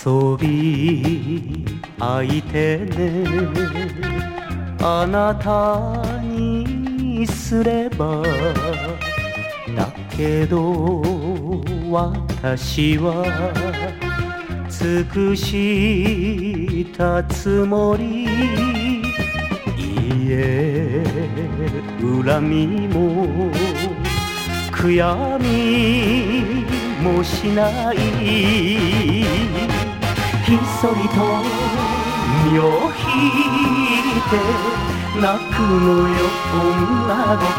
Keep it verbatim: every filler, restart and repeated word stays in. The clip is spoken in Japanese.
遊び相手ねあなたにすればだけど私は尽くしたつもりいえ恨みも悔やみもしないひっそりと身を引いて泣くのよ女